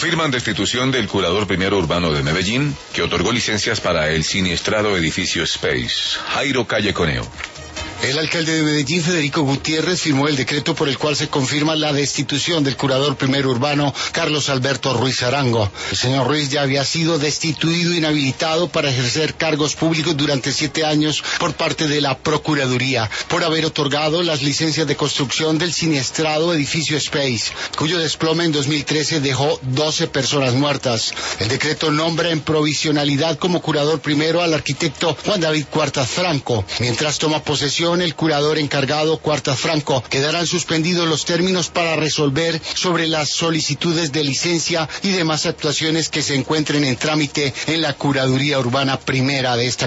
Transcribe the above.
Confirman destitución del curador primero urbano de Medellín, que otorgó licencias para el siniestrado edificio Space. Jairo Calle Coneo. El alcalde de Medellín, Federico Gutiérrez, firmó el decreto por el cual se confirma la destitución del curador primero urbano, Carlos Alberto Ruiz Arango. El señor Ruiz ya había sido destituido e inhabilitado para ejercer cargos públicos durante 7 años por parte de la Procuraduría, por haber otorgado las licencias de construcción del siniestrado edificio Space, cuyo desplome en 2013 dejó 12 personas muertas. El decreto nombra en provisionalidad como curador primero al arquitecto Juan David Cuartas Franco. Mientras toma posesión el curador encargado Cuartas Franco, quedarán suspendidos los términos para resolver sobre las solicitudes de licencia y demás actuaciones que se encuentren en trámite en la Curaduría Urbana Primera de esta